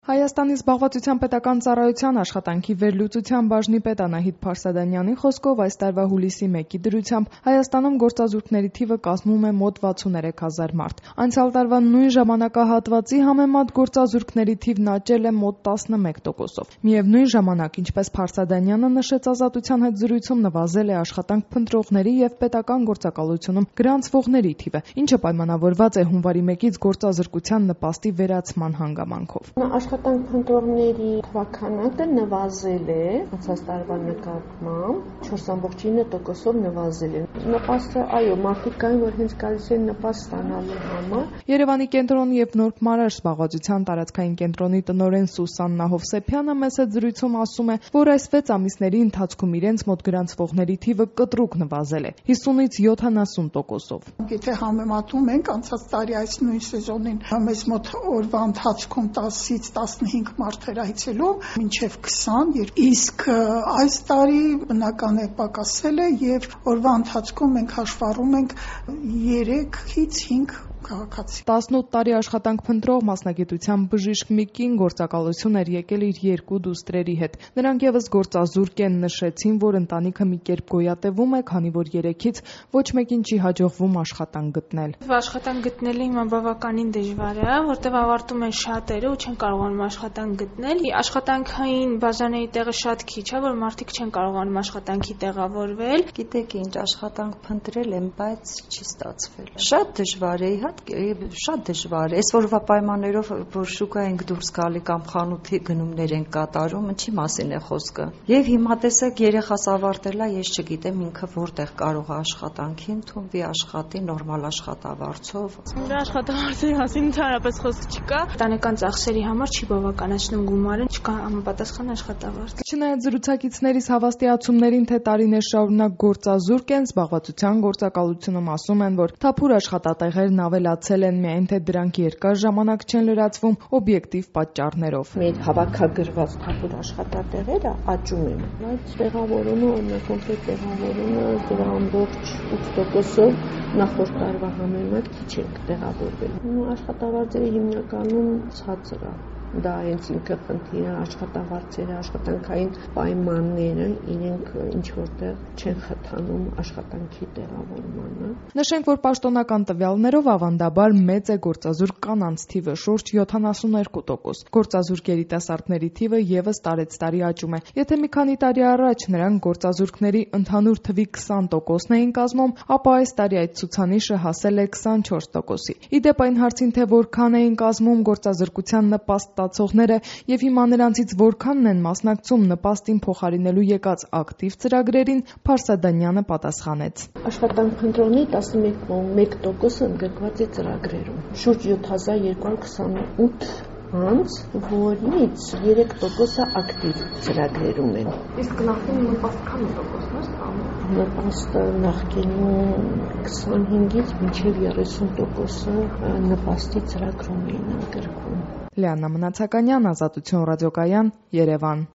Հայաստանի զբաղվածության պետական ծառայության աշխատանքի վերլուծության բաժնի պետ Անահիտ Փարսադանյանի խոսքով այս տարվա հուլիսի 1-ի դրությամբ Հայաստանում գործազուրկների թիվը կազմում է մոտ 63,000 մարդ։ Անցյալ տարվա նույն ժամանակահատվածի համեմատ գործազուրկների թիվն աճել է մոտ 11%-ով։ Միևնույն ժամանակ, ինչպես Փարսադանյանը նշեց Ազատության հետ զրույցում, նվազել է աշխատանք փնտրողների եւ պետական գործակալությունում գրանցվողների թիվը, ինչը պայմանավորված է հունվարի 1-ից գործազրկության նպաստի վերացման հանգամանքով։ Աշխատանք փնտրողների թվաքանակը նվազել է անցած տարվա նկատմամբ 4.9%-ով նվազել է։ Նպաստը, այո, մարդիկ կային, որ հենց գալիս են նպաստ ստանալու համար։ Երևանի կենտրոն եւ Նորբ Մարաշ զբաղվածության տարածքային կենտրոնի տնօրեն Սուսաննա Հովսեփյանը մեծ զրույցում ասում է, որ այս 6 ամիսների ընթացքում իրենց մոտ գրանցվողների թիվը կտրուկ նվազել է 50-ից 70%-ով։ Եթե համեմատում ենք անցած տարի այս նույն սեզոնին, մեզ մոտ օրվա ընթացքում 10-ից 15 մարդ էր այցելում, մինչև 20, իսկ այս տարի բնական է պակասել է եւ օրվա ընթացքում մենք հաշվառում ենք 3-ից 5 քաղաքացի։ 18 տարի աշխատանք փնտրող մասնագիտության բժիշկ մի կին գործակալություն էր եկել իր 2 դուստրերի հետ։ Նրանք եւս գործազուրկ են, նշեցին, որ ընտանիքը մի կերպ գոյատևում է, քանի որ 3-ից ոչ մեկին չի հաջողվում աշխատանք գտնել։ Աշխատանք գտնելը հիմա բավականին դժվար է, որտեղ ավարտում են շատերը ու չեն կարողանում աշխատանք գտնել։ Աշխատանքային բաժանների տեղը շատ քիչ է, որ մարդիկ չեն կարողանում աշխատանքի տեղավորվել։ Գիտեք ինչ, աշխատանք փնտրել եմ, բայց չի ստացվել։ Շատ դժվար է, շատ դժվար է։ Այսօրվա պայմաններով, որ շուկա ենք դուրս գալի կամ խանութի գնումներ ենք կատարում, ինչի մասին է խոսքը։ Եվ հիմա տեսեք, երեխաս ավարտելա, ես չգիտեմ ինքը որտեղ կարող է աշխատանքի ընդունվի, աշխատի նորմալ աշխատավարձով։ Դրա աշխատավարձի մասին ընդհանրապես խոսք չկա։ Ընտանեկան ծախսերի համար չի բավականացնում գումարը, չկա համապատասխան աշխատավարձ։ Չնայած զրուցակիցներիս հավաստիացումներին, թե տարիներ շարունակ գործազուրկ են, զբաղվածության գործակալությունում ասում են, որ թափուր աշխատատեղերն ավելացել են, միայն թե դրանք երկար ժամանակ չեն լրացվում օբյեկտիվ պատճառներով։ Մեր հավաքագրված թափուր աշխատատեղերը աճում են, բայց տեղավորումը, կոնկրետ տեղավորումը դրա ամբողջ 8%-ով նախորդ տարվա համեմատ քիչ է տեղավորվել։ Աշխատավարձերը հիմնականում ցածր է։ Դա հենց ինքը խնդիրը, աշխատավարձերը, աշխատանքային պայմանները իրենք ինչ որտեղ չեն խթանում աշխատանքի տեղավորմանը։ Նշենք, որ պաշտոնական տվյալներով ավանդաբար մեծ է գործազուրկ կանանց թիվը, շուրջ 72%։ Գործազուրկ երիտասարդների թիվը եւս տարեցտարի աճում է։ Եթե մի քանի տարի առաջ նրանք գործազուրկների ընդհանուր թվի 20%-ն էին կազմում, ապա այս տարի այդ ցուցանիշը հասել է 24%-ի։ Իդեպ այն հարցին, թե որքան էին կազմում գործազուրկության նպաստ ստացողները եւ հիմա նրանցից որքանն են մասնակցում նպաստին փոխարինելու եկած ակտիվ ծրագրերին, Փարսադանյանը պատասխանեց։ Աշխատանք փնտրողների 11.1%-ը ընդգրկված է ծրագրերում։ Շուրջ 7228 անց, որից 3%-ը ակտիվ ծրագրերում են։ Իսկ նախկին նպաստ քանի տոկոսն է ստանում։ Նպաստը նախկինում 25-ից մինչև 30%-ը նպաստի ծրագրում էին ընդգրկվում։ Լիաննա Մնացականյան, Ազատություն ռադիոկայան, Երևան։